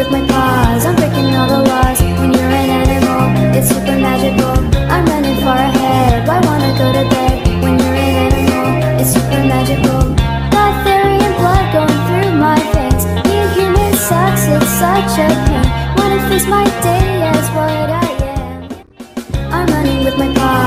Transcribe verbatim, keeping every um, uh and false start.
with my paws, I'm breaking all the laws. When you're an animal, it's super magical. I'm running far ahead, why wanna go to bed? When you're an animal, it's super magical. Got Therian blood going through my veins. Being human sucks, it's such a pain. Wanna face my day as what I am. I'm running with my paws.